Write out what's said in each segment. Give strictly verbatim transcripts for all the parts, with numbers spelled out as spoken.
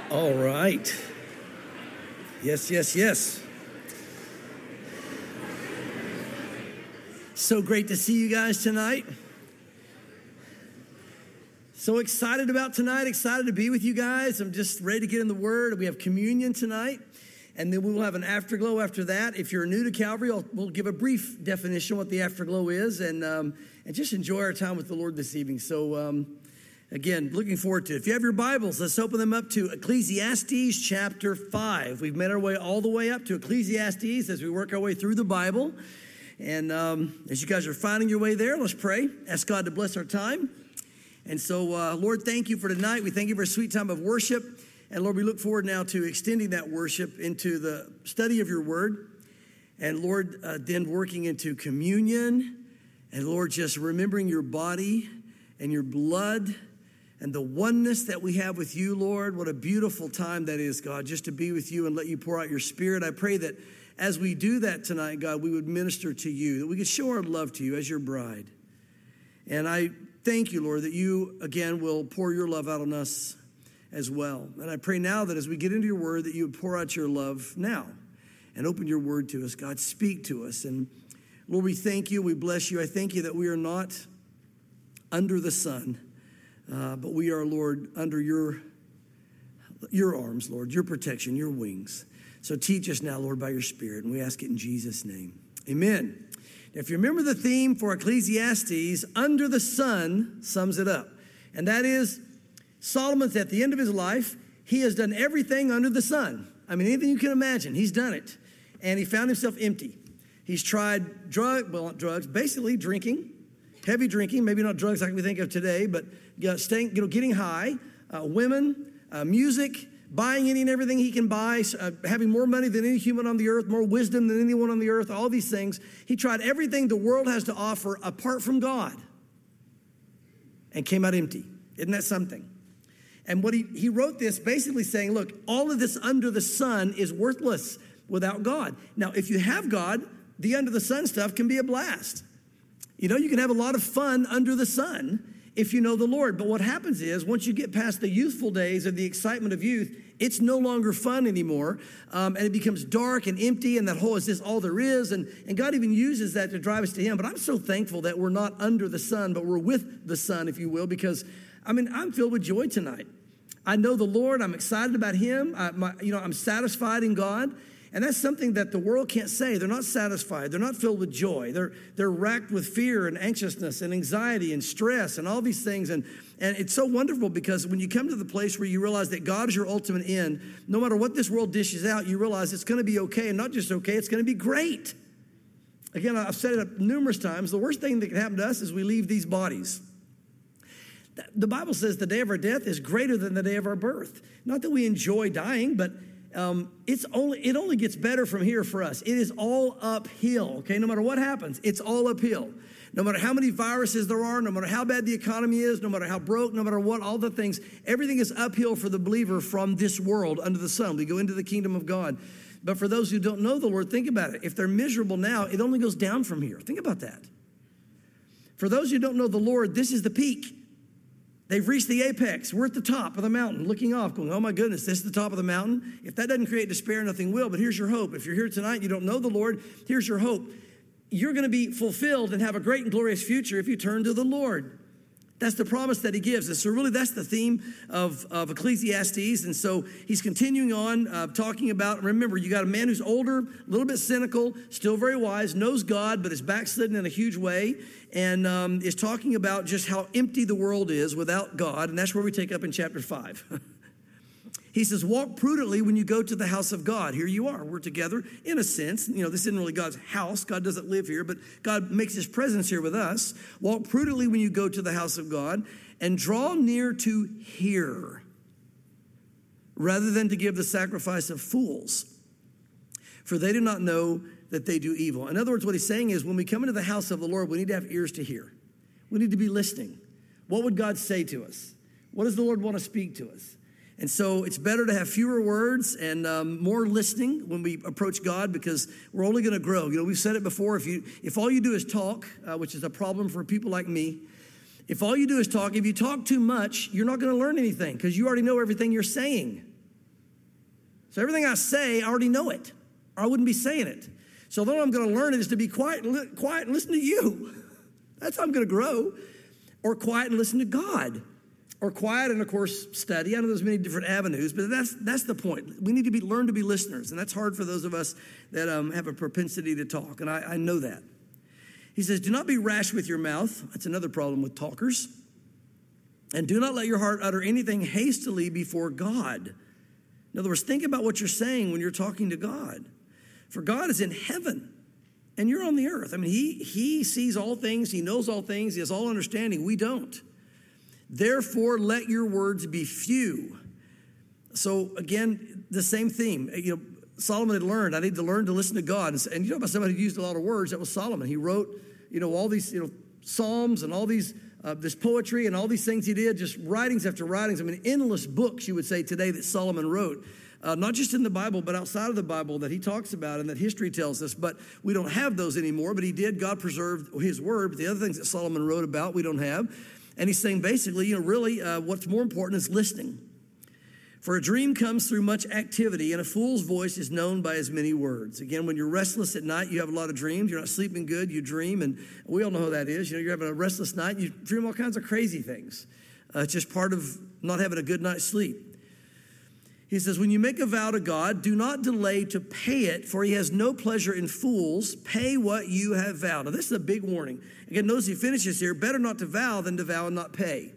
All right. Yes, yes, yes. So great to see you guys tonight. So excited about tonight, excited to be with you guys. I'm just ready to get in the Word. We have communion tonight, and then we will have an afterglow after that. If you're new to Calvary, I'll, we'll give a brief definition of what the afterglow is, and um, and just enjoy our time with the Lord this evening. So, um, again, looking forward to it. If you have your Bibles, let's open them up to Ecclesiastes chapter five. We've made our way all the way up to Ecclesiastes as we work our way through the Bible. And um, as you guys are finding your way there, let's pray. Ask God to bless our time. And so, uh, Lord, thank you for tonight. We thank you for a sweet time of worship. And Lord, we look forward now to extending that worship into the study of your word. And Lord, uh, then working into communion. And Lord, just remembering your body and your blood and the oneness that we have with you, Lord. What a beautiful time that is, God, just to be with you and let you pour out your spirit. I pray that as we do that tonight, God, we would minister to you, that we could show our love to you as your bride. And I thank you, Lord, that you, again, will pour your love out on us as well. And I pray now that as we get into your word, that you would pour out your love now and open your word to us. God, speak to us. And Lord, we thank you. We bless you. I thank you that we are not under the sun, uh, but we are, Lord, under your, your arms, Lord, your protection, your wings. So teach us now, Lord, by your Spirit, and we ask it in Jesus' name. Amen. Now, if you remember the theme for Ecclesiastes, under the sun sums it up. And that is, Solomon's at the end of his life. He has done everything under the sun. I mean, anything you can imagine, he's done it. And he found himself empty. He's tried drug, well, not drugs, basically drinking, heavy drinking, maybe not drugs like we think of today, but you know, staying, you know, getting high, uh, women, uh, music, buying any and everything he can buy, uh, having more money than any human on the earth, more wisdom than anyone on the earth, all these things. He tried everything the world has to offer apart from God and came out empty. Isn't that something? And what he, he wrote this basically saying, look, all of this under the sun is worthless without God. Now, if you have God, the under the sun stuff can be a blast. You know, you can have a lot of fun under the sun if you know the Lord. But what happens is, once you get past the youthful days of the excitement of youth, it's no longer fun anymore. Um, and it becomes dark and empty, and that whole, is this all there is? And, and God even uses that to drive us to him. But I'm so thankful that we're not under the sun, but we're with the sun, if you will, because, I mean, I'm filled with joy tonight. I know the Lord. I'm excited about him. I, my, you know, I'm satisfied in God. And that's something that the world can't say. They're not satisfied. They're not filled with joy. They're they're racked with fear and anxiousness and anxiety and stress and all these things. And, and it's so wonderful because when you come to the place where you realize that God is your ultimate end, no matter what this world dishes out, you realize it's going to be okay. And not just okay, it's going to be great. Again, I've said it numerous times. The worst thing that can happen to us is we leave these bodies. The Bible says the day of our death is greater than the day of our birth. Not that we enjoy dying, but Um, it's only it only gets better from here for us. It is all uphill, okay? No matter what happens, it's all uphill. No matter how many viruses there are, no matter how bad the economy is, no matter how broke, no matter what, all the things, everything is uphill for the believer from this world under the sun. We go into the kingdom of God. But for those who don't know the Lord, think about it. If they're miserable now, it only goes down from here. Think about that. For those who don't know the Lord, this is the peak. They've reached the apex. We're at the top of the mountain, looking off, going, oh my goodness, this is the top of the mountain. If that doesn't create despair, nothing will. But here's your hope. If you're here tonight and you don't know the Lord, here's your hope. You're going to be fulfilled and have a great and glorious future if you turn to the Lord. That's the promise that he gives us. So really, that's the theme of, of Ecclesiastes. And so he's continuing on uh, talking about, remember, you got a man who's older, a little bit cynical, still very wise, knows God, but is backslidden in a huge way, and um, is talking about just how empty the world is without God. And that's where we take up in chapter five. He says, walk prudently when you go to the house of God. Here you are. We're together in a sense. You know, this isn't really God's house. God doesn't live here, but God makes his presence here with us. Walk prudently when you go to the house of God and draw near to hear rather than to give the sacrifice of fools, for they do not know that they do evil. In other words, what he's saying is when we come into the house of the Lord, we need to have ears to hear. We need to be listening. What would God say to us? What does the Lord want to speak to us? And so it's better to have fewer words and um, more listening when we approach God, because we're only going to grow. You know, we've said it before. If you, if all you do is talk, uh, which is a problem for people like me, if all you do is talk, if you talk too much, you're not going to learn anything because you already know everything you're saying. So everything I say, I already know it, or I wouldn't be saying it. So the only way I'm going to learn it is to be quiet and, li- quiet and listen to you. That's how I'm going to grow. Or quiet and listen to God. Or quiet and, of course, study. I know there's many different avenues, but that's that's the point. We need to be learn to be listeners, and that's hard for those of us that um, have a propensity to talk, and I, I know that. He says, do not be rash with your mouth. That's another problem with talkers. And do not let your heart utter anything hastily before God. In other words, think about what you're saying when you're talking to God. For God is in heaven, and you're on the earth. I mean, he, he sees all things. He knows all things. He has all understanding. We don't. Therefore, let your words be few. So again, the same theme. You know, Solomon had learned, I need to learn to listen to God. And, and you know about somebody who used a lot of words, that was Solomon. He wrote, you know, all these, you know, Psalms and all these, uh, this poetry and all these things he did, just writings after writings. I mean, endless books, you would say today, that Solomon wrote. Uh, not just in the Bible, but outside of the Bible that he talks about and that history tells us. But we don't have those anymore, but he did. God preserved his word. But the other things that Solomon wrote about, we don't have. And he's saying basically, you know, really uh, what's more important is listening. For a dream comes through much activity, and a fool's voice is known by his many words. Again, when you're restless at night, you have a lot of dreams. You're not sleeping good, you dream. And we all know how that is. You know, you're having a restless night, you dream all kinds of crazy things. Uh, it's just part of not having a good night's sleep. He says, when you make a vow to God, do not delay to pay it, for he has no pleasure in fools. Pay what you have vowed. Now, this is a big warning. Again, notice he finishes here, better not to vow than to vow and not pay.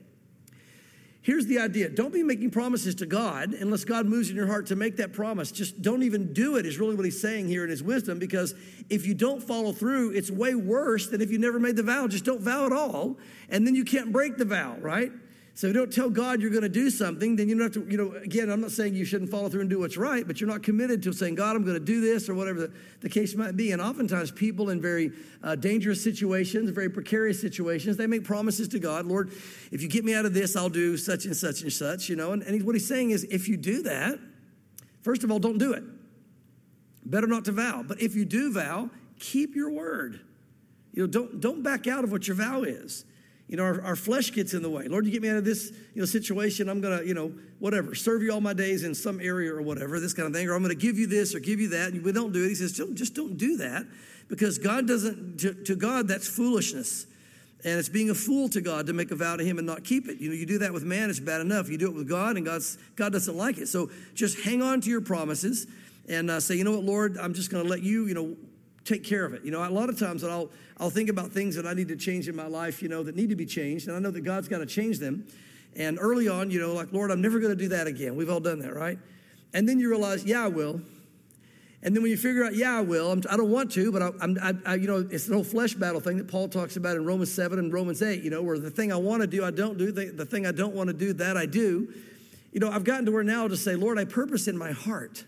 Here's the idea. Don't be making promises to God unless God moves in your heart to make that promise. Just don't even do it is really what he's saying here in his wisdom, because if you don't follow through, it's way worse than if you never made the vow. Just don't vow at all, and then you can't break the vow, right? So if you don't tell God you're going to do something, then you don't have to, you know, again, I'm not saying you shouldn't follow through and do what's right, but you're not committed to saying, God, I'm going to do this, or whatever the, the case might be. And oftentimes people in very uh, dangerous situations, very precarious situations, they make promises to God. Lord, if you get me out of this, I'll do such and such and such, you know. And, and what he's saying is, if you do that, first of all, don't do it. Better not to vow. But if you do vow, keep your word. You know, don't, don't back out of what your vow is. You know, our, our flesh gets in the way. Lord, you get me out of this, you know, situation. I'm going to, you know, whatever, serve you all my days in some area or whatever, this kind of thing. Or I'm going to give you this or give you that. And we don't do it. He says, don't, just don't do that, because God doesn't, to, to God, that's foolishness. And it's being a fool to God to make a vow to him and not keep it. You know, you do that with man, it's bad enough. You do it with God, and God's, God doesn't like it. So just hang on to your promises and uh, say, you know what, Lord, I'm just going to let you, you know, take care of it. You know, a lot of times I'll I'll think about things that I need to change in my life, you know, that need to be changed. And I know that God's got to change them. And early on, you know, like, Lord, I'm never going to do that again. We've all done that, right? And then you realize, yeah, I will. And then when you figure out, yeah, I will, I'm, I don't want to, but I, I'm, I, I, you know, it's an old flesh battle thing that Paul talks about in Romans seven and Romans eight, you know, where the thing I want to do, I don't do. The, the thing I don't want to do, that I do. You know, I've gotten to where now to say, Lord, I purpose in my heart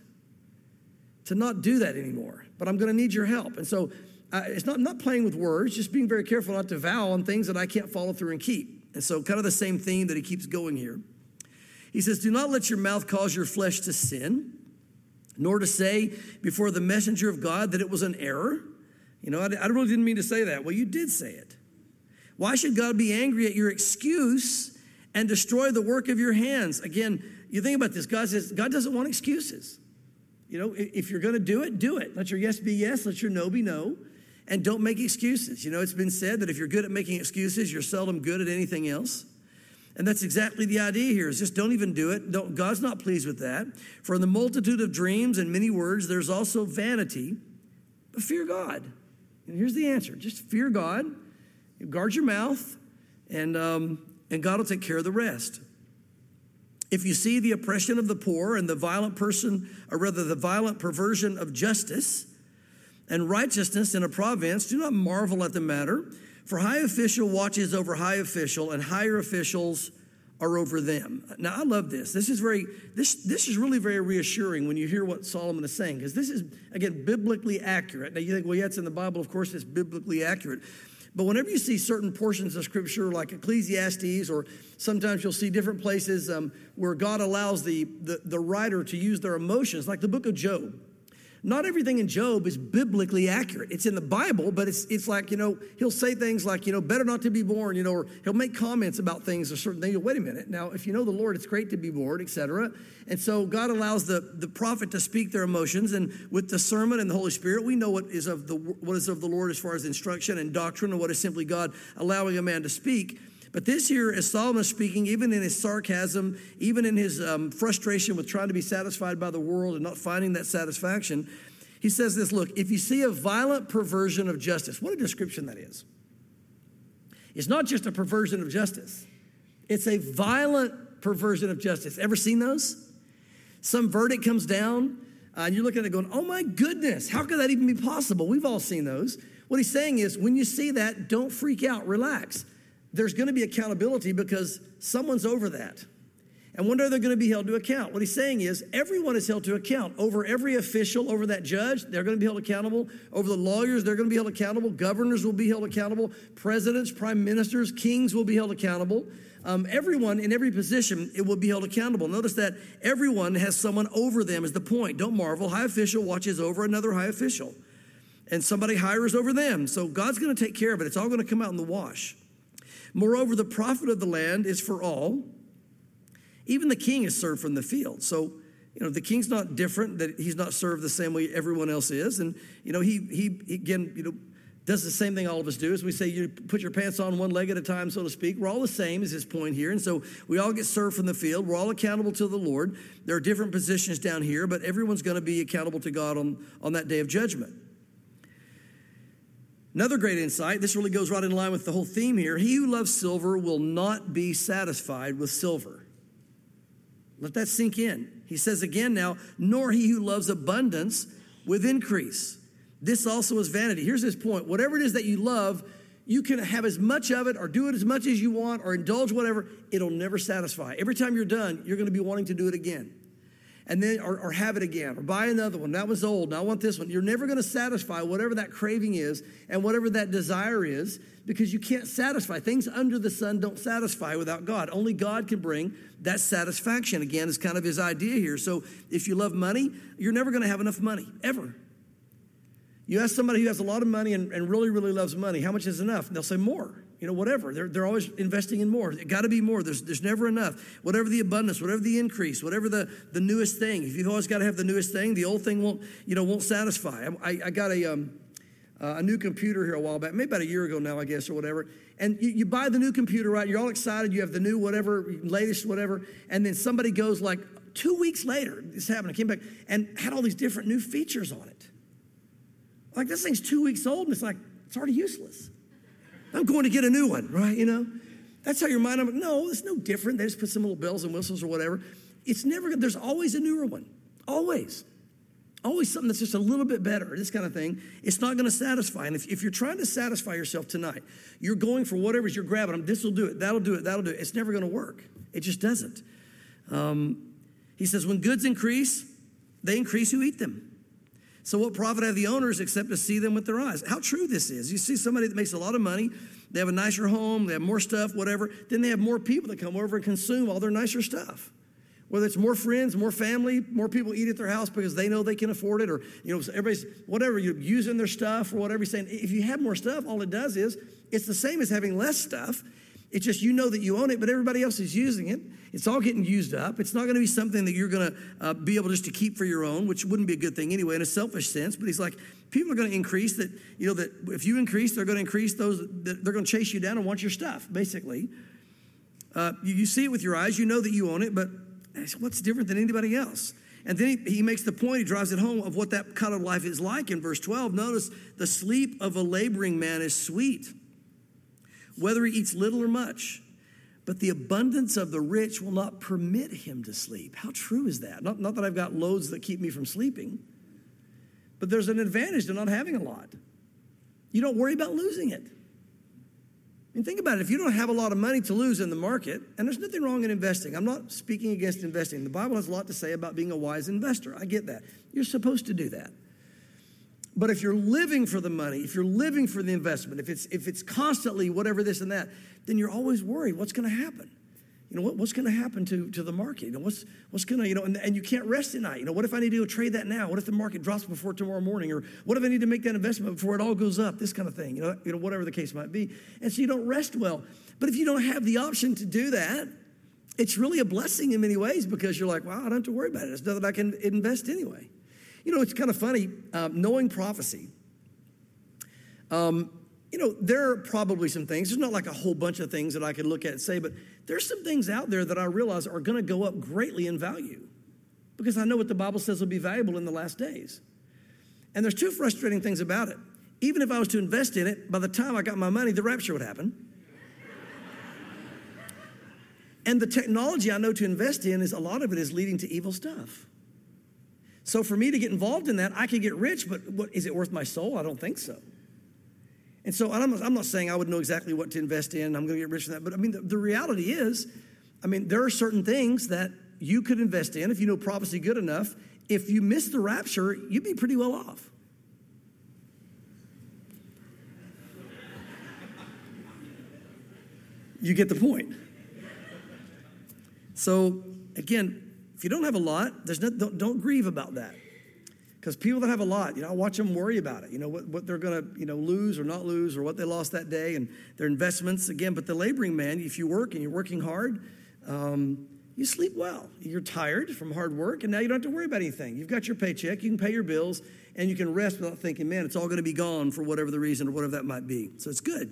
to not do that anymore, but I'm going to need your help. And so uh, it's not, not playing with words, just being very careful not to vow on things that I can't follow through and keep. And so kind of the same theme that he keeps going here. He says, do not let your mouth cause your flesh to sin, nor to say before the messenger of God that it was an error. You know, I, I really didn't mean to say that. Well, you did say it. Why should God be angry at your excuse and destroy the work of your hands? Again, you think about this. God says, God doesn't want excuses. You know, if you're going to do it, do it. Let your yes be yes. Let your no be no. And don't make excuses. You know, it's been said that if you're good at making excuses, you're seldom good at anything else. And that's exactly the idea here, is just don't even do it. Don't, God's not pleased with that. For in the multitude of dreams and many words, there's also vanity, but fear God. And here's the answer. Just fear God. Guard your mouth, and, um, and God will take care of the rest. If you see the oppression of the poor and the violent person, or rather the violent perversion of justice and righteousness in a province, do not marvel at the matter. For high official watches over high official, and higher officials are over them. Now, I love this. This is very, this, this is really very reassuring when you hear what Solomon is saying, because this is, again, biblically accurate. Now, you think, well, yeah, it's in the Bible. Of course, it's biblically accurate. But whenever you see certain portions of Scripture, like Ecclesiastes, or sometimes you'll see different places um, where God allows the, the, the writer to use their emotions, like the book of Job. Not everything in Job is biblically accurate. It's in the Bible, but it's it's like, you know, he'll say things like, you know, better not to be born, you know, or he'll make comments about things or certain things. Wait a minute. Now, if you know the Lord, it's great to be born, et cetera. And so God allows the, the prophet to speak their emotions. And with discernment and the Holy Spirit, we know what is of the what is of the Lord as far as instruction and doctrine, and what is simply God allowing a man to speak. But this here, as Solomon is speaking, even in his sarcasm, even in his um, frustration with trying to be satisfied by the world and not finding that satisfaction, he says this, look, if you see a violent perversion of justice, what a description that is. It's not just a perversion of justice. It's a violent perversion of justice. Ever seen those? Some verdict comes down, uh, and you're looking at it going, oh my goodness, how could that even be possible? We've all seen those. What he's saying is, when you see that, don't freak out, relax. There's going to be accountability because someone's over that. And one day they're going to be held to account. What he's saying is everyone is held to account. Over every official, over that judge, they're going to be held accountable. Over the lawyers, they're going to be held accountable. Governors will be held accountable. Presidents, prime ministers, kings will be held accountable. Um, everyone in every position, it will be held accountable. Notice that everyone has someone over them is the point. Don't marvel. High official watches over another high official. And somebody hires over them. So God's going to take care of it. It's all going to come out in the wash. Moreover, the profit of the land is for all. Even the king is served from the field. So, you know, the king's not different, that he's not served the same way everyone else is. And, you know, he, he again, you know, does the same thing all of us do. As we say, you put your pants on one leg at a time, so to speak. We're all the same is his point here. And so we all get served from the field. We're all accountable to the Lord. There are different positions down here, but everyone's going to be accountable to God on, on that day of judgment. Another great insight, this really goes right in line with the whole theme here. He who loves silver will not be satisfied with silver. Let that sink in. He says again now, nor he who loves abundance with increase. This also is vanity. Here's his point. Whatever it is that you love, you can have as much of it or do it as much as you want or indulge whatever. It'll never satisfy. Every time you're done, you're going to be wanting to do it again. And then, or, or have it again, or buy another one. That was old. Now I want this one. You're never going to satisfy whatever that craving is and whatever that desire is, because you can't satisfy. Things under the sun don't satisfy without God. Only God can bring that satisfaction. Again, is kind of his idea here. So if you love money, you're never going to have enough money, ever. You ask somebody who has a lot of money and, and really, really loves money, how much is enough? And they'll say more. You know, whatever. They're, they're always investing in more. It got to be more. There's, there's never enough. Whatever the abundance, whatever the increase, whatever the, the newest thing. If you've always got to have the newest thing, the old thing won't, you know, won't satisfy. I, I got a um, uh, a new computer here a while back, maybe about a year ago now, I guess, or whatever. And you, you buy the new computer, right? You're all excited. You have the new whatever, latest whatever. And then somebody goes like two weeks later, this happened. I came back and had all these different new features on it. Like, this thing's two weeks old, and it's like, it's already useless. I'm going to get a new one, right? You know, that's how your mind, I'm like, no, it's no different. They just put some little bells and whistles or whatever. It's never, there's always a newer one. Always. Always something that's just a little bit better, this kind of thing. It's not going to satisfy. And if, if you're trying to satisfy yourself tonight, you're going for whatever you're grabbing. This will do it. That'll do it. That'll do it. It's never going to work. It just doesn't. Um, he says, when goods increase, they increase who eat them. So what profit have the owners except to see them with their eyes? How true this is. You see somebody that makes a lot of money, they have a nicer home, they have more stuff, whatever. Then they have more people that come over and consume all their nicer stuff. Whether it's more friends, more family, more people eat at their house because they know they can afford it, or, you know, everybody's, whatever, you're using their stuff or whatever. You're saying, if you have more stuff, all it does is, it's the same as having less stuff. It's just you know that you own it, but everybody else is using it. It's all getting used up. It's not going to be something that you're going to uh, be able just to keep for your own, which wouldn't be a good thing anyway in a selfish sense. But he's like, people are going to increase that, you know, that if you increase, they're going to increase those, that they're going to chase you down and want your stuff, basically. Uh, you, you see it with your eyes. You know that you own it, but what's different than anybody else? And then he, he makes the point, he drives it home of what that kind of life is like in verse twelve. Notice, the sleep of a laboring man is sweet, whether he eats little or much. But the abundance of the rich will not permit him to sleep. How true is that? Not, not that I've got loads that keep me from sleeping, but there's an advantage to not having a lot. You don't worry about losing it. I mean, think about it. If you don't have a lot of money to lose in the market, and there's nothing wrong in investing. I'm not speaking against investing. The Bible has a lot to say about being a wise investor. I get that. You're supposed to do that. But if you're living for the money, if you're living for the investment, if it's if it's constantly whatever this and that, then you're always worried what's going to happen. You know, what, what's going to happen to, to the market? You know, what's, what's going to, you know, and, and you can't rest at night. You know, what if I need to go trade that now? What if the market drops before tomorrow morning? Or what if I need to make that investment before it all goes up? This kind of thing, you know, you know, whatever the case might be. And so you don't rest well. But if you don't have the option to do that, it's really a blessing in many ways because you're like, wow, I don't have to worry about it. It's nothing I can invest anyway. You know, it's kind of funny, um, knowing prophecy. Um, you know, there are probably some things. There's not like a whole bunch of things that I could look at and say, but there's some things out there that I realize are going to go up greatly in value because I know what the Bible says will be valuable in the last days. And there's two frustrating things about it. Even if I was to invest in it, by the time I got my money, the rapture would happen. And the technology I know to invest in is a lot of it is leading to evil stuff. So for me to get involved in that, I could get rich, but what, is it worth my soul? I don't think so. And so I'm, I'm not saying I would know exactly what to invest in. I'm going to get rich from that. But I mean, the, the reality is, I mean, there are certain things that you could invest in if you know prophecy good enough. If you miss the rapture, you'd be pretty well off. You get the point. So again, if you don't have a lot, there's no, don't, don't grieve about that. Because people that have a lot, you know, I watch them worry about it. You know, what, what they're going to, you know, lose or not lose or what they lost that day and their investments. Again, but the laboring man, if you work and you're working hard, um, you sleep well. You're tired from hard work and now you don't have to worry about anything. You've got your paycheck, you can pay your bills, and you can rest without thinking, man, it's all going to be gone for whatever the reason or whatever that might be. So it's good.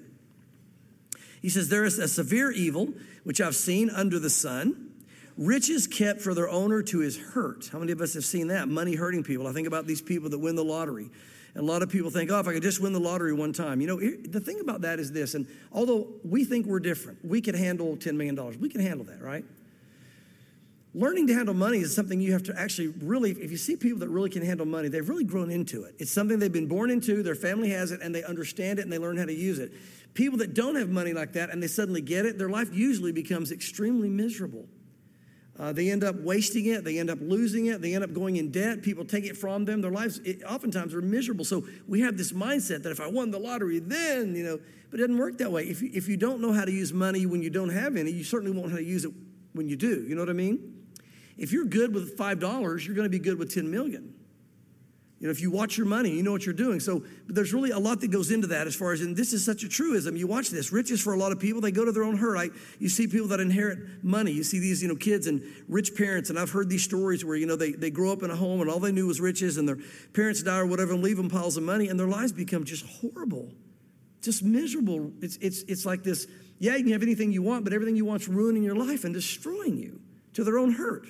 He says, there is a severe evil, which I've seen under the sun. Riches kept for their owner to his hurt. How many of us have seen that? Money hurting people. I think about these people that win the lottery. And a lot of people think, oh, if I could just win the lottery one time. You know, the thing about that is this, and although we think we're different, we can handle ten million dollars. We can handle that, right? Learning to handle money is something you have to actually really, if you see people that really can handle money, they've really grown into it. It's something they've been born into, their family has it, and they understand it, and they learn how to use it. People that don't have money like that, and they suddenly get it, their life usually becomes extremely miserable. Uh, they end up wasting it. They end up losing it. They end up going in debt. People take it from them. Their lives it, oftentimes are miserable. So we have this mindset that if I won the lottery, then, you know, but it doesn't work that way. If you, if you don't know how to use money when you don't have any, you certainly won't know how to use it when you do. You know what I mean? If you're good with five dollars, you're going to be good with ten million. You know, if you watch your money, you know what you're doing. So but there's really a lot that goes into that as far as, and this is such a truism. You watch this. Riches for a lot of people, they go to their own hurt. I, you see people that inherit money. You see these, you know, kids and rich parents, and I've heard these stories where, you know, they, they grow up in a home and all they knew was riches and their parents die or whatever and leave them piles of money and their lives become just horrible, just miserable. It's, it's, it's like this, yeah, you can have anything you want, but everything you want's ruining your life and destroying you to their own hurt.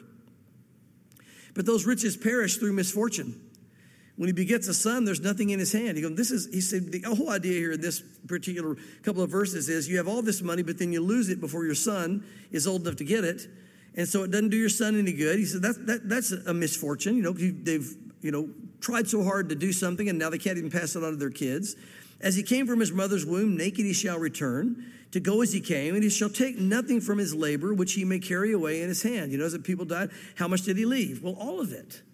But those riches perish through misfortune. When he begets a son, there's nothing in his hand. He goes, this is, he said, the whole idea here in this particular couple of verses is you have all this money, but then you lose it before your son is old enough to get it. And so it doesn't do your son any good. He said, that, that, that's a misfortune. You know, they've, you know, tried so hard to do something and now they can't even pass it on to their kids. As he came from his mother's womb, naked he shall return, to go as he came, and he shall take nothing from his labor, which he may carry away in his hand. You know, as the people died, how much did he leave? Well, all of it.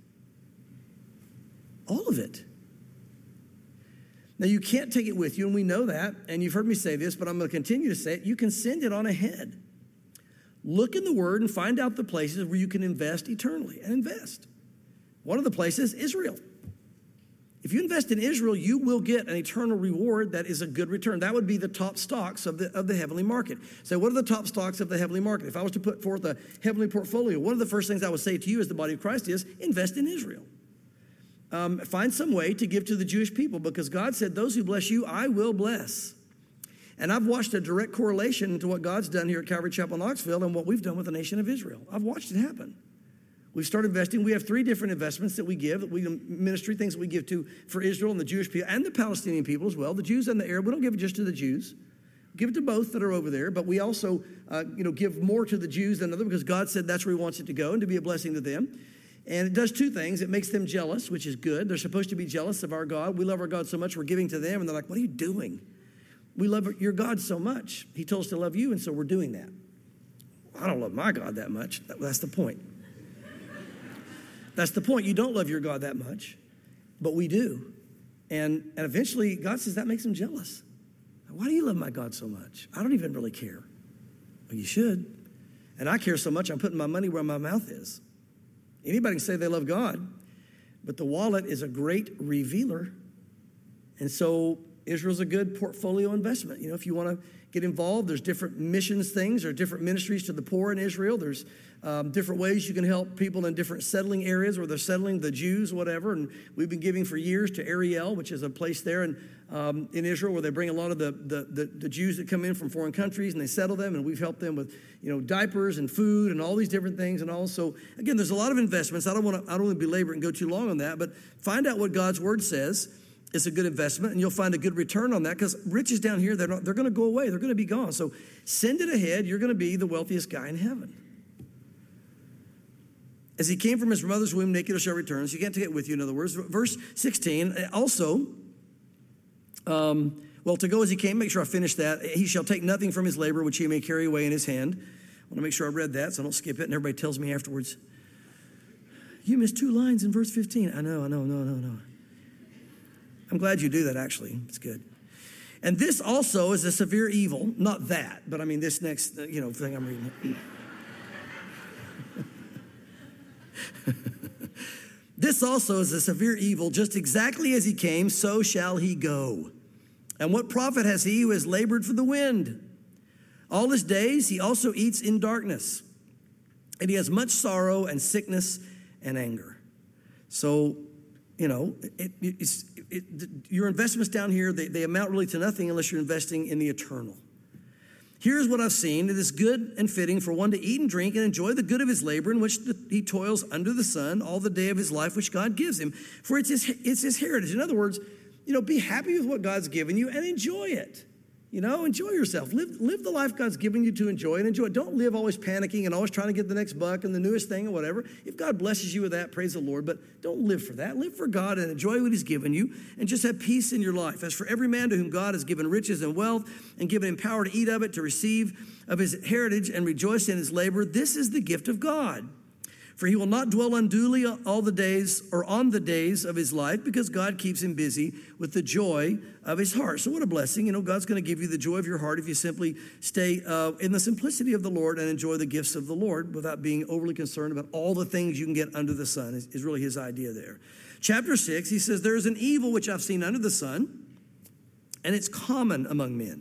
All of it. Now, you can't take it with you, and we know that, and you've heard me say this, but I'm going to continue to say it. You can send it on ahead. Look in the Word and find out the places where you can invest eternally, and invest. One of the places, Israel. If you invest in Israel, you will get an eternal reward that is a good return. That would be the top stocks of the, of the heavenly market. So what are the top stocks of the heavenly market? If I was to put forth a heavenly portfolio, one of the first things I would say to you as the body of Christ is invest in Israel. Um, find some way to give to the Jewish people because God said, those who bless you, I will bless. And I've watched a direct correlation to what God's done here at Calvary Chapel, Knoxville, and what we've done with the nation of Israel. I've watched it happen. We've started investing. We have three different investments that we give, that we ministry, things that we give to for Israel and the Jewish people and the Palestinian people as well. The Jews and the Arab, we don't give it just to the Jews. We give it to both that are over there, but we also, uh, you know, give more to the Jews than others because God said that's where he wants it to go and to be a blessing to them. And it does two things. It makes them jealous, which is good. They're supposed to be jealous of our God. We love our God so much, we're giving to them. And they're like, what are you doing? We love your God so much. He told us to love you, and so we're doing that. I don't love my God that much. That's the point. That's the point. You don't love your God that much, but we do. And, and eventually, God says that makes them jealous. Why do you love my God so much? I don't even really care. Well, you should. And I care so much, I'm putting my money where my mouth is. Anybody can say they love God, but the wallet is a great revealer. And so Israel's a good portfolio investment. You know, if you want to get involved, there's different missions things, or different ministries to the poor in Israel. There's um, different ways you can help people in different settling areas where they're settling, the Jews, whatever. And we've been giving for years to Ariel, which is a place there in, um, in Israel where they bring a lot of the, the, the, the Jews that come in from foreign countries and they settle them. And we've helped them with, you know, diapers and food and all these different things. And also, again, there's a lot of investments. I don't want to, I don't want to belabor it and go too long on that, but find out what God's word says. It's a good investment, and you'll find a good return on that, because riches down here, they're, not, they're going to go away. They're going to be gone. So send it ahead. You're going to be the wealthiest guy in heaven. As he came from his mother's womb, naked or shall return. So you can't take it with you, in other words. Verse sixteen, also, um, well, to go as he came, make sure I finish that. He shall take nothing from his labor, which he may carry away in his hand. I want to make sure I read that, so I don't skip it, and everybody tells me afterwards, you missed two lines in verse fifteen. I know, I know, no, no, no. I'm glad you do that, actually. It's good. And this also is a severe evil. Not that, but I mean this next, you know, thing I'm reading. This also is a severe evil. Just exactly as he came, so shall he go. And what profit has he who has labored for the wind? All his days he also eats in darkness. And he has much sorrow and sickness and anger. So, you know, it, it's, it, your investments down here, they, they amount really to nothing unless you're investing in the eternal. Here's what I've seen. It is good and fitting for one to eat and drink and enjoy the good of his labor in which the, he toils under the sun all the day of his life, which God gives him. For it's his, it's his heritage. In other words, you know, be happy with what God's given you and enjoy it. You know, enjoy yourself. Live, live the life God's given you to enjoy and enjoy it. Don't live always panicking and always trying to get the next buck and the newest thing or whatever. If God blesses you with that, praise the Lord. But don't live for that. Live for God and enjoy what he's given you and just have peace in your life. As for every man to whom God has given riches and wealth and given him power to eat of it, to receive of his heritage and rejoice in his labor, this is the gift of God. For he will not dwell unduly all the days or on the days of his life, because God keeps him busy with the joy of his heart. So what a blessing. You know, God's going to give you the joy of your heart if you simply stay uh, in the simplicity of the Lord and enjoy the gifts of the Lord without being overly concerned about all the things you can get under the sun, is, is really his idea there. Chapter six, he says, there is an evil which I've seen under the sun, and it's common among men.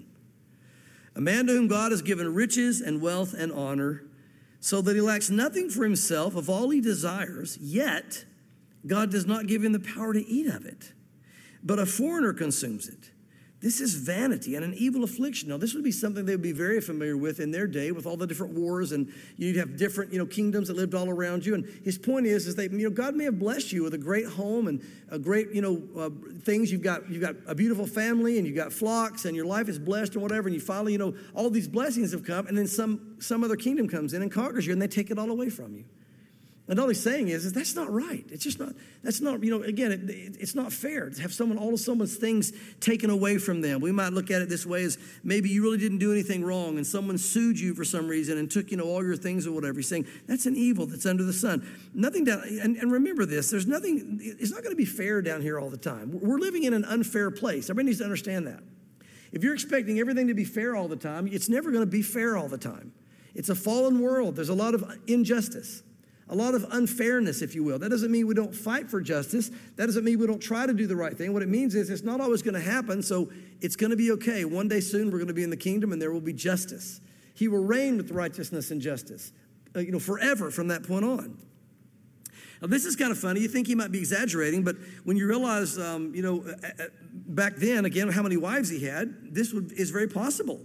A man to whom God has given riches and wealth and honor, so that he lacks nothing for himself of all he desires, yet God does not give him the power to eat of it, but a foreigner consumes it. This is vanity and an evil affliction. Now, this would be something they would be very familiar with in their day, with all the different wars, and you'd have different, you know, kingdoms that lived all around you. And his point is, is that, you know, God may have blessed you with a great home and a great, you know, uh, things. You've got, you've got a beautiful family and you've got flocks and your life is blessed or whatever. And you finally, you know, all these blessings have come, and then some, some other kingdom comes in and conquers you, and they take it all away from you. And all he's saying is, is that's not right. It's just not, that's not, you know, again, it, it, it's not fair to have someone, all of someone's things taken away from them. We might look at it this way, as maybe you really didn't do anything wrong and someone sued you for some reason and took, you know, all your things or whatever. He's saying that's an evil that's under the sun. Nothing down, and, and remember this, there's nothing, it's not going to be fair down here all the time. We're living in an unfair place. Everybody needs to understand that. If you're expecting everything to be fair all the time, it's never going to be fair all the time. It's a fallen world. There's a lot of injustice. A lot of unfairness, if you will. That doesn't mean we don't fight for justice. That doesn't mean we don't try to do the right thing. What it means is it's not always going to happen, so it's going to be okay. One day soon we're going to be in the kingdom and there will be justice. He will reign with righteousness and justice, uh, you know, forever from that point on. Now, this is kind of funny. You think he might be exaggerating, but when you realize, um, you know, back then, again, how many wives he had, this would, is very possible.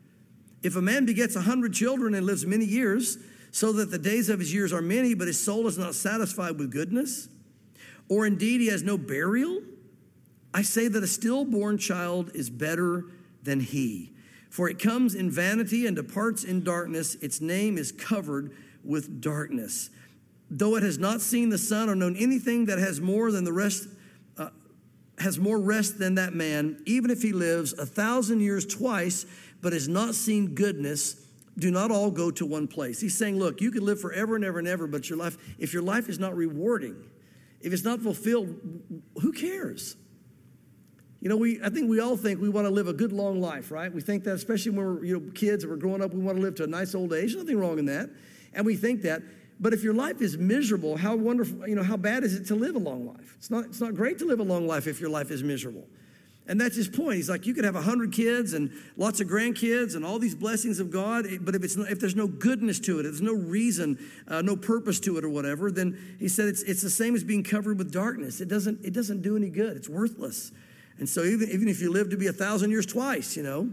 If a man begets a hundred children and lives many years, so that the days of his years are many, but his soul is not satisfied with goodness, or indeed he has no burial, I say that a stillborn child is better than he. For it comes in vanity and departs in darkness. Its name is covered with darkness. Though it has not seen the sun or known anything that has more than the rest, uh, has more rest than that man, even if he lives a thousand years twice, but has not seen goodness, do not all go to one place. He's saying, look, you can live forever and ever and ever, but your life, if your life is not rewarding, if it's not fulfilled, who cares? You know, we I think we all think we want to live a good long life, right? We think that, especially when we're you know kids and we're growing up, we want to live to a nice old age. Nothing wrong in that, and we think that. But if your life is miserable, how wonderful, you know, how bad is it to live a long life? It's not it's not great to live a long life if your life is miserable. And that's his point. He's like, you could have a hundred kids and lots of grandkids and all these blessings of God, but if it's not, if there's no goodness to it, if there's no reason, uh, no purpose to it or whatever, then he said it's it's the same as being covered with darkness. It doesn't it doesn't do any good. It's worthless. And so even even if you live to be a thousand years twice, you know,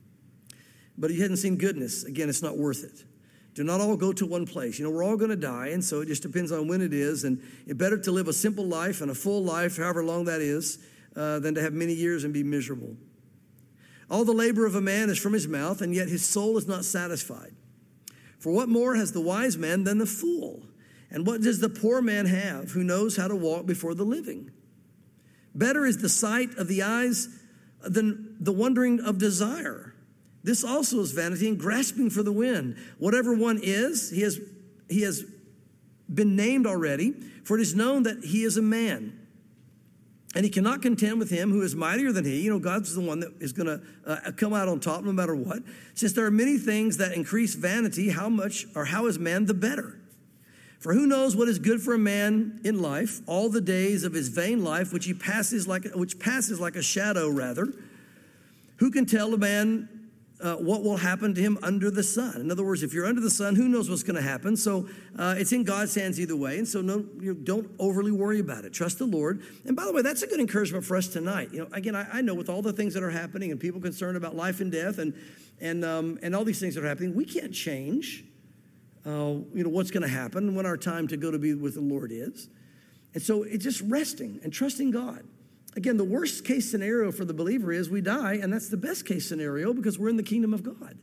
but you hadn't seen goodness, again, it's not worth it. Do not all go to one place. You know, we're all going to die, and so it just depends on when it is. And it's better to live a simple life and a full life, however long that is, Uh, than to have many years and be miserable. All the labor of a man is from his mouth, and yet his soul is not satisfied. For what more has the wise man than the fool? And what does the poor man have who knows how to walk before the living? Better is the sight of the eyes than the wandering of desire. This also is vanity and grasping for the wind. Whatever one is, he has, he has been named already, for it is known that he is a man. And he cannot contend with him who is mightier than he. You know, God's the one that is going to uh, come out on top no matter what. Since there are many things that increase vanity, how much or how is man the better? For who knows what is good for a man in life, all the days of his vain life, which he passes like which passes like a shadow, rather. Who can tell a man uh, what will happen to him under the sun? In other words, if you're under the sun, who knows what's going to happen? So uh, it's in God's hands either way. And so no, you don't overly worry about it. Trust the Lord. And by the way, that's a good encouragement for us tonight. You know, again, I, I know with all the things that are happening and people concerned about life and death and and um, and all these things that are happening, we can't change. Uh, you know what's going to happen when our time to go to be with the Lord is. And so it's just resting and trusting God. Again, the worst case scenario for the believer is we die, and that's the best case scenario because we're in the kingdom of God.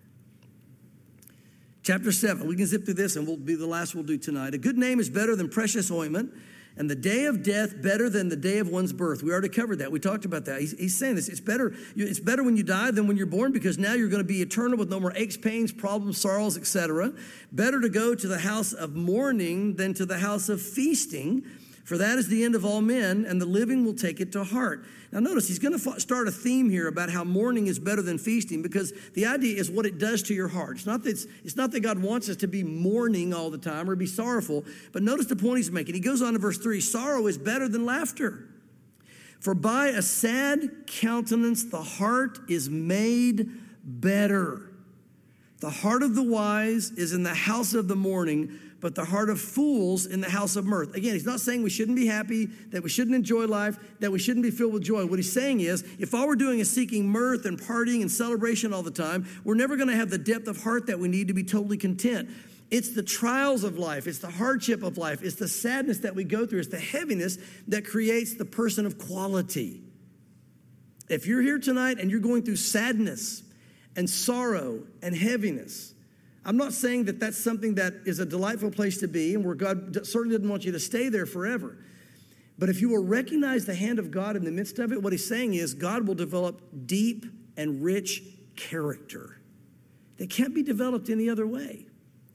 Chapter seven, we can zip through this and we'll be the last we'll do tonight. A good name is better than precious ointment, and the day of death better than the day of one's birth. We already covered that. We talked about that. He's, he's saying this. It's better, it's better when you die than when you're born because now you're going to be eternal with no more aches, pains, problems, sorrows, et cetera. Better to go to the house of mourning than to the house of feasting, for that is the end of all men, and the living will take it to heart. Now notice, he's going to start a theme here about how mourning is better than feasting because the idea is what it does to your heart. It's not that, it's, it's not that God wants us to be mourning all the time or be sorrowful, but notice the point he's making. He goes on to verse three, sorrow is better than laughter. For by a sad countenance the heart is made better. The heart of the wise is in the house of the mourning, but the heart of fools in the house of mirth. Again, he's not saying we shouldn't be happy, that we shouldn't enjoy life, that we shouldn't be filled with joy. What he's saying is, if all we're doing is seeking mirth and partying and celebration all the time, we're never going to have the depth of heart that we need to be totally content. It's the trials of life. It's the hardship of life. It's the sadness that we go through. It's the heaviness that creates the person of quality. If you're here tonight and you're going through sadness and sorrow and heaviness, I'm not saying that that's something that is a delightful place to be and where God certainly didn't want you to stay there forever. But if you will recognize the hand of God in the midst of it, what he's saying is God will develop deep and rich character that can't be developed any other way.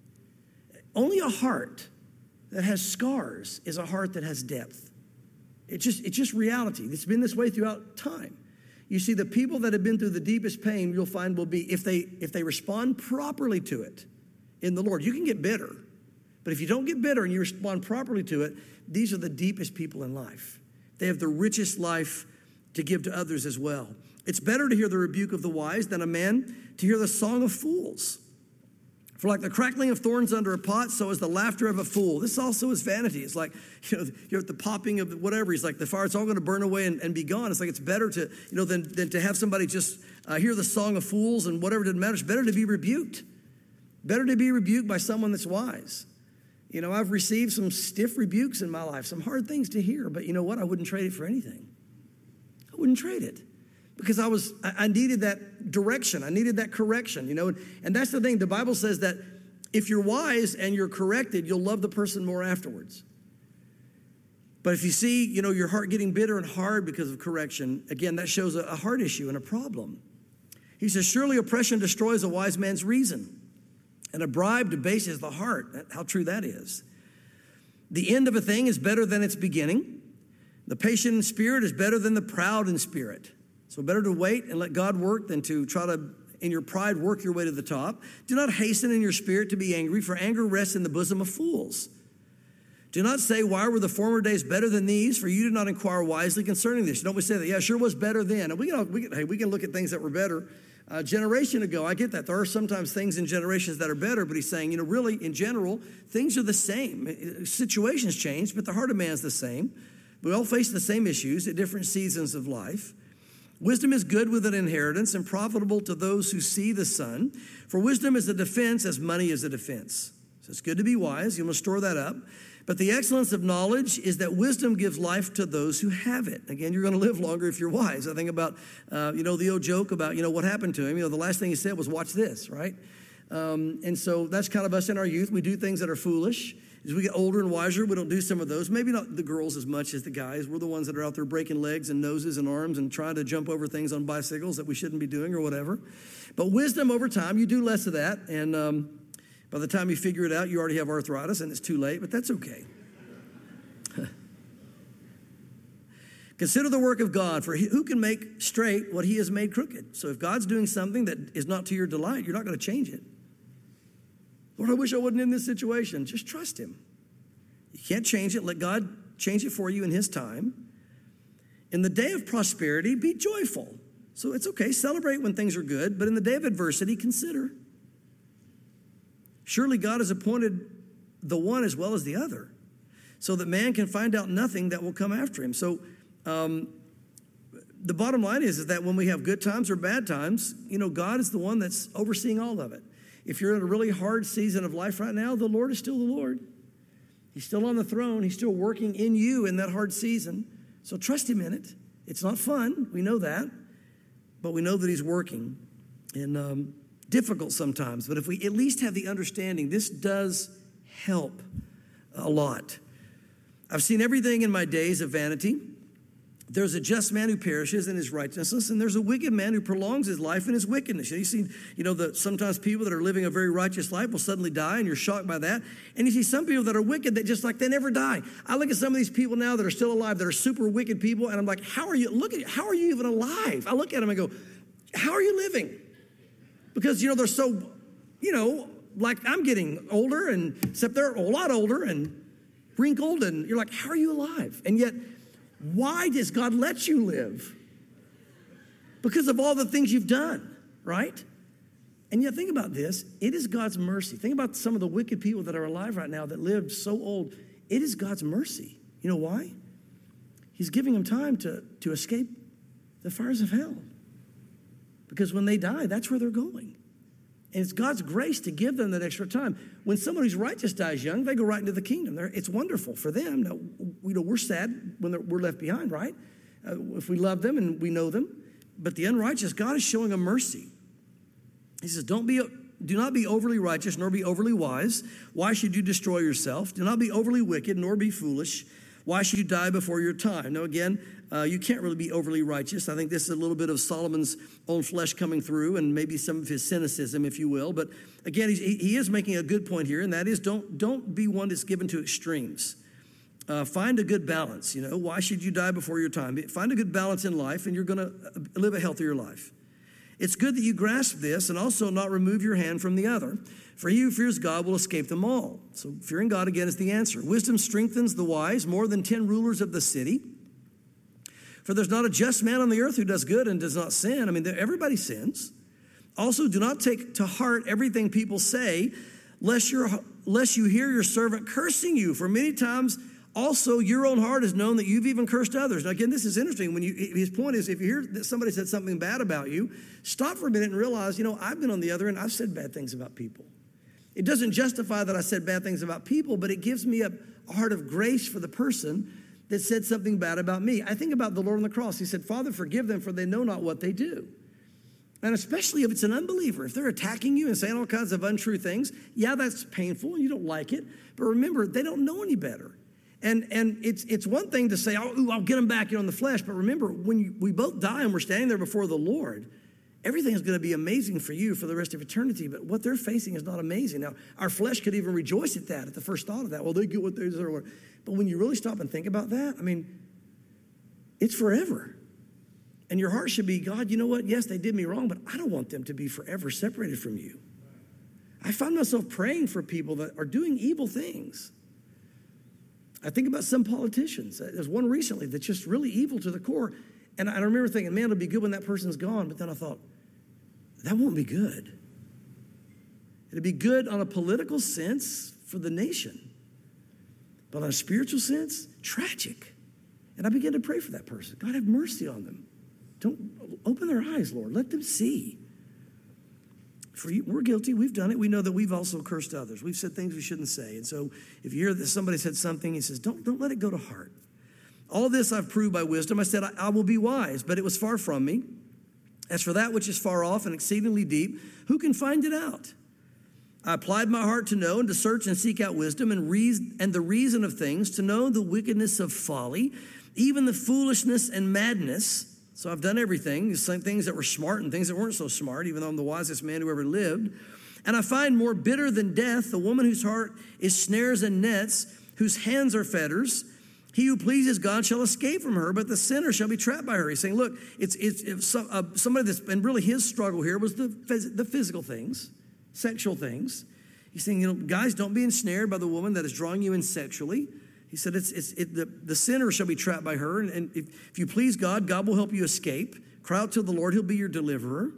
Only a heart that has scars is a heart that has depth. It's just, it's just reality. It's been this way throughout time. You see, the people that have been through the deepest pain, you'll find will be, if they if they respond properly to it in the Lord, you can get bitter. But if you don't get bitter and you respond properly to it, these are the deepest people in life. They have the richest life to give to others as well. It's better to hear the rebuke of the wise than a man to hear the song of fools. For like the crackling of thorns under a pot, so is the laughter of a fool. This also is vanity. It's like, you know, you're at the popping of whatever. He's like, the fire, it's all going to burn away and, and be gone. It's like, it's better to, you know, than, than to have somebody just uh, hear the song of fools and whatever, doesn't matter. It's better to be rebuked. Better to be rebuked by someone that's wise. You know, I've received some stiff rebukes in my life, some hard things to hear, but you know what? I wouldn't trade it for anything. I wouldn't trade it. Because I was, I needed that direction. I needed that correction, you know. And, and that's the thing. The Bible says that if you're wise and you're corrected, you'll love the person more afterwards. But if you see, you know, your heart getting bitter and hard because of correction, again, that shows a, a heart issue and a problem. He says, surely oppression destroys a wise man's reason, and a bribe debases the heart. How true that is. The end of a thing is better than its beginning. The patient in spirit is better than the proud in spirit. So better to wait and let God work than to try to, in your pride, work your way to the top. Do not hasten in your spirit to be angry, for anger rests in the bosom of fools. Do not say, why were the former days better than these? For you did not inquire wisely concerning this. You don't always say that, yeah, sure was better then. And we can, we can, hey, we can look at things that were better a generation ago. I get that. There are sometimes things in generations that are better, but he's saying, you know, really, in general, things are the same. Situations change, but the heart of man is the same. We all face the same issues at different seasons of life. Wisdom is good with an inheritance and profitable to those who see the sun. For wisdom is a defense as money is a defense. So it's good to be wise. You must store that up. But the excellence of knowledge is that wisdom gives life to those who have it. Again, you're going to live longer if you're wise. I think about, uh, you know, the old joke about, you know, what happened to him. You know, the last thing he said was, watch this, right? Um, and so that's kind of us in our youth. We do things that are foolish. As we get older and wiser, we don't do some of those. Maybe not the girls as much as the guys. We're the ones that are out there breaking legs and noses and arms and trying to jump over things on bicycles that we shouldn't be doing or whatever. But wisdom over time, you do less of that. And um, by the time you figure it out, you already have arthritis and it's too late, but that's okay. Consider the work of God, for who can make straight what he has made crooked? So if God's doing something that is not to your delight, you're not going to change it. Lord, I wish I wasn't in this situation. Just trust him. You can't change it. Let God change it for you in his time. In the day of prosperity, be joyful. So it's okay. Celebrate when things are good. But in the day of adversity, consider. Surely God has appointed the one as well as the other, so that man can find out nothing that will come after him. So um, the bottom line is, is that when we have good times or bad times, you know, God is the one that's overseeing all of it. If you're in a really hard season of life right now, the Lord is still the Lord. He's still on the throne. He's still working in you in that hard season. So trust him in it. It's not fun. We know that. But we know that he's working. And um, difficult sometimes. But if we at least have the understanding, this does help a lot. I've seen everything in my days of vanity. There's a just man who perishes in his righteousness, and there's a wicked man who prolongs his life in his wickedness. You see, you know, that sometimes people that are living a very righteous life will suddenly die, and you're shocked by that. And you see some people that are wicked that just like they never die. I look at some of these people now that are still alive, that are super wicked people, and I'm like, how are you, look at, how are you even alive? I look at them and go, how are you living? Because, you know, they're so, you know, like I'm getting older, and except they're a lot older and wrinkled, and you're like, how are you alive? And yet, why does God let you live? Because of all the things you've done, right? And yet think about this. It is God's mercy. Think about some of the wicked people that are alive right now that lived so old. It is God's mercy. You know why? He's giving them time to, to escape the fires of hell. Because when they die, that's where they're going. And it's God's grace to give them that extra time. When somebody's righteous dies young, they go right into the kingdom. They're, it's wonderful for them. Now, you know, we're sad when we're left behind, right? Uh, if we love them and we know them. But the unrighteous, God is showing a mercy. He says, don't be, do not be overly righteous, nor be overly wise. Why should you destroy yourself? Do not be overly wicked, nor be foolish. Why should you die before your time? Now, again, uh, you can't really be overly righteous. I think this is a little bit of Solomon's own flesh coming through, and maybe some of his cynicism, if you will. But again, he's, he is making a good point here, and that is don't, don't be one that's given to extremes. Uh, find a good balance. You know, why should you die before your time? Find a good balance in life, and you're going to live a healthier life. It's good that you grasp this and also not remove your hand from the other. For he who fears God will escape them all. So fearing God, again, is the answer. Wisdom strengthens the wise more than ten rulers of the city. For there's not a just man on the earth who does good and does not sin. I mean, everybody sins. Also, do not take to heart everything people say, lest, you're, lest you hear your servant cursing you. For many times also your own heart has known that you've even cursed others. Now, again, this is interesting. When you, his point is, if you hear that somebody said something bad about you, stop for a minute and realize, you know, I've been on the other end. I've said bad things about people. It doesn't justify that I said bad things about people, but it gives me a heart of grace for the person that said something bad about me. I think about the Lord on the cross. He said, Father, forgive them, for they know not what they do. And especially if it's an unbeliever, if they're attacking you and saying all kinds of untrue things, yeah, that's painful and you don't like it. But remember, they don't know any better. And and it's it's one thing to say, oh, ooh, I'll get them back, you know, in the flesh. But remember, when you, we both die and we're standing there before the Lord, everything is going to be amazing for you for the rest of eternity. But what they're facing is not amazing. Now, our flesh could even rejoice at that, at the first thought of that. Well, they get what they deserve. But when you really stop and think about that, I mean, it's forever. And your heart should be, God, you know what? Yes, they did me wrong, but I don't want them to be forever separated from you. I find myself praying for people that are doing evil things. I think about some politicians. There's one recently that's just really evil to the core. And I remember thinking, man, it'll be good when that person's gone. But then I thought, that won't be good. It'll be good on a political sense for the nation. But on a spiritual sense, tragic. And I began to pray for that person. God, have mercy on them. Don't open their eyes, Lord. Let them see. For you, we're guilty. We've done it. We know that we've also cursed others. We've said things we shouldn't say. And so if you hear that somebody said something, he says, don't, don't let it go to heart. All this I've proved by wisdom. I said, I, I will be wise, but it was far from me. As for that which is far off and exceedingly deep, who can find it out? I applied my heart to know and to search and seek out wisdom and, reason, and the reason of things, to know the wickedness of folly, even the foolishness and madness. So I've done everything, some things that were smart and things that weren't so smart, even though I'm the wisest man who ever lived. And I find more bitter than death the woman whose heart is snares and nets, whose hands are fetters. He who pleases God shall escape from her, but the sinner shall be trapped by her. He's saying, look, it's, it's, it's some, uh, somebody that's, and really his struggle here was the, phys- the physical things, sexual things. He's saying, you know, guys, don't be ensnared by the woman that is drawing you in sexually. He said, it's, it's, it, the, the sinner shall be trapped by her, and, and if, if you please God, God will help you escape. Cry out to the Lord, he'll be your deliverer.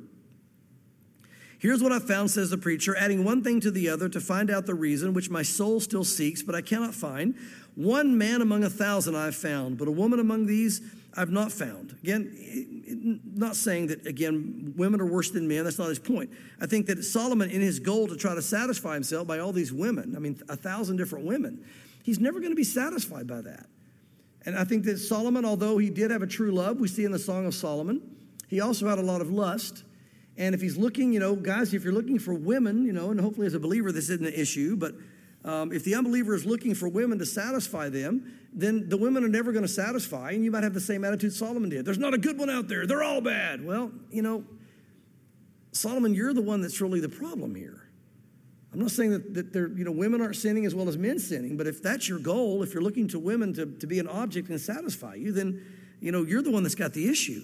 Here's what I found, says the preacher, adding one thing to the other to find out the reason, which my soul still seeks, but I cannot find. One man among a thousand I have found, but a woman among these I've not found. Again, not saying that, again, women are worse than men. That's not his point. I think that Solomon, in his goal to try to satisfy himself by all these women, I mean, a thousand different women, he's never going to be satisfied by that. And I think that Solomon, although he did have a true love, we see in the Song of Solomon, he also had a lot of lust. And if he's looking, you know, guys, if you're looking for women, you know, and hopefully as a believer this isn't an issue, but um, if the unbeliever is looking for women to satisfy them, then the women are never going to satisfy, and you might have the same attitude Solomon did. There's not a good one out there. They're all bad. Well, you know, Solomon, you're the one that's really the problem here. I'm not saying that, that there, you know, women aren't sinning as well as men sinning, but if that's your goal, if you're looking to women to, to be an object and satisfy you, then, you know, you're the one that's got the issue.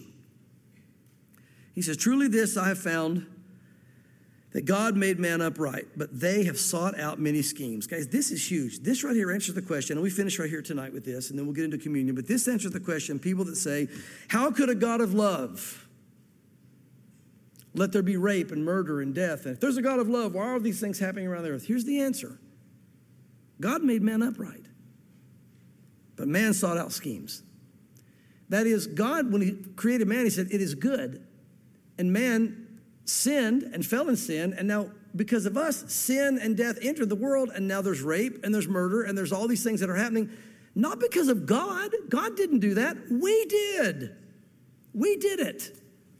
He says, truly this I have found, that God made man upright, but they have sought out many schemes. Guys, this is huge. This right here answers the question, and we finish right here tonight with this, and then we'll get into communion. But this answers the question, people that say, how could a God of love let there be rape and murder and death? And if there's a God of love, why are these things happening around the earth? Here's the answer. God made man upright, but man sought out schemes. That is, God, when he created man, he said, it is good. And man sinned and fell in sin, and now because of us, sin and death entered the world, and now there's rape and there's murder and there's all these things that are happening, not because of God. God didn't do that. We did. We did it.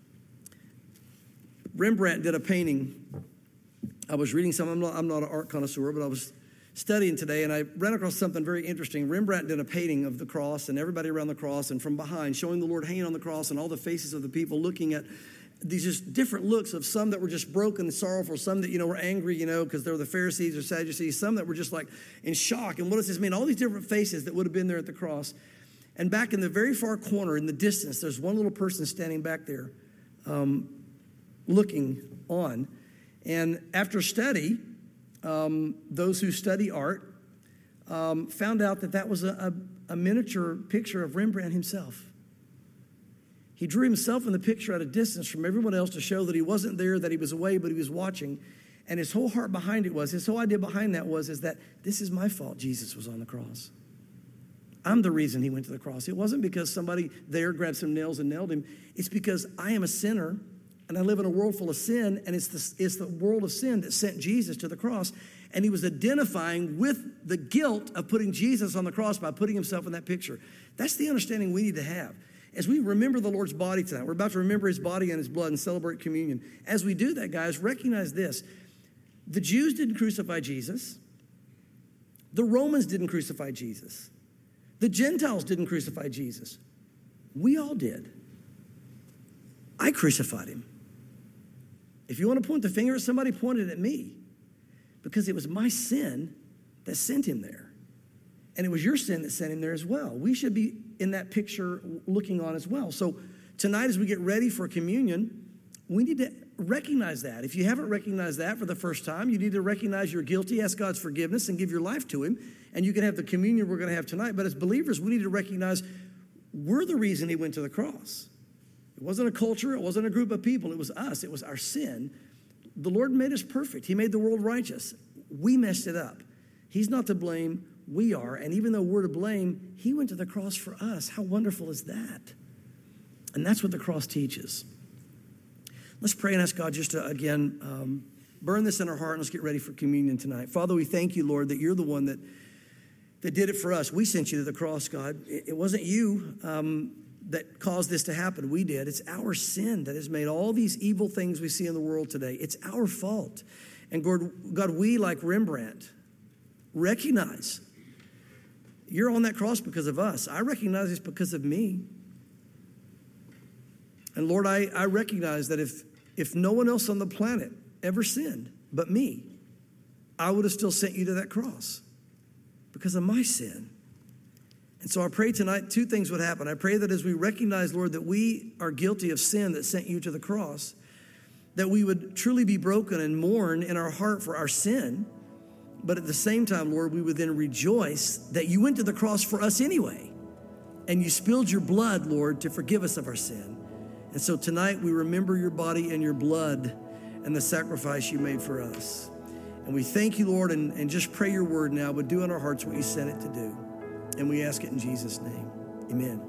Rembrandt did a painting. I was reading some, I'm not, I'm not an art connoisseur, but I was studying today, and I ran across something very interesting. Rembrandt did a painting of the cross and everybody around the cross, and from behind, showing the Lord hanging on the cross and all the faces of the people looking at these just different looks of some that were just broken and sorrowful, some that, you know, were angry, you know, because they're the Pharisees or Sadducees, some that were just like in shock. And what does this mean? All these different faces that would have been there at the cross. And back in the very far corner in the distance, there's one little person standing back there um, looking on. And after study, um, those who study art um, found out that that was a, a, a miniature picture of Rembrandt himself. He drew himself in the picture at a distance from everyone else to show that he wasn't there, that he was away, but he was watching. And his whole heart behind it was, his whole idea behind that was, is that this is my fault Jesus was on the cross. I'm the reason he went to the cross. It wasn't because somebody there grabbed some nails and nailed him. It's because I am a sinner, and I live in a world full of sin, and it's the, it's the world of sin that sent Jesus to the cross. And he was identifying with the guilt of putting Jesus on the cross by putting himself in that picture. That's the understanding we need to have. As we remember the Lord's body tonight, we're about to remember his body and his blood and celebrate communion. As we do that, guys, recognize this. The Jews didn't crucify Jesus. The Romans didn't crucify Jesus. The Gentiles didn't crucify Jesus. We all did. I crucified him. If you want to point the finger at somebody, point it at me. Because it was my sin that sent him there. And it was your sin that sent him there as well. We should be in that picture looking on as well. So tonight, as we get ready for communion, we need to recognize that. If you haven't recognized that for the first time, you need to recognize you're guilty, ask God's forgiveness, and give your life to him. And you can have the communion we're going to have tonight. But as believers, we need to recognize we're the reason he went to the cross. It wasn't a culture. It wasn't a group of people. It was us. It was our sin. The Lord made us perfect. He made the world righteous. We messed it up. He's not to blame. We are. And even though we're to blame, he went to the cross for us. How wonderful is that? And that's what the cross teaches. Let's pray and ask God just to, again, um, burn this in our heart, and let's get ready for communion tonight. Father, we thank you, Lord, that you're the one that, that did it for us. We sent you to the cross, God. It, it wasn't you um, that caused this to happen. We did. It's our sin that has made all these evil things we see in the world today. It's our fault. And God, God, we, like Rembrandt, recognize you're on that cross because of us. I recognize it's because of me. And Lord, I, I recognize that if, if no one else on the planet ever sinned but me, I would have still sent you to that cross because of my sin. And so I pray tonight two things would happen. I pray that as we recognize, Lord, that we are guilty of sin that sent you to the cross, that we would truly be broken and mourn in our heart for our sin. But at the same time, Lord, we would then rejoice that you went to the cross for us anyway. And you spilled your blood, Lord, to forgive us of our sin. And so tonight we remember your body and your blood and the sacrifice you made for us. And we thank you, Lord, and, and just pray your word now, but do in our hearts what you sent it to do. And we ask it in Jesus' name. Amen.